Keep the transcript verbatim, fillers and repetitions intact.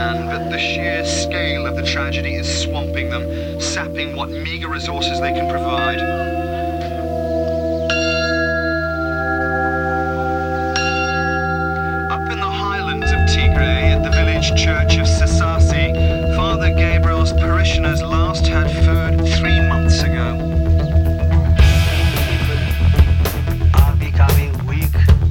understand that the sheer scale of the tragedy is swamping them, sapping what meager resources they can provide.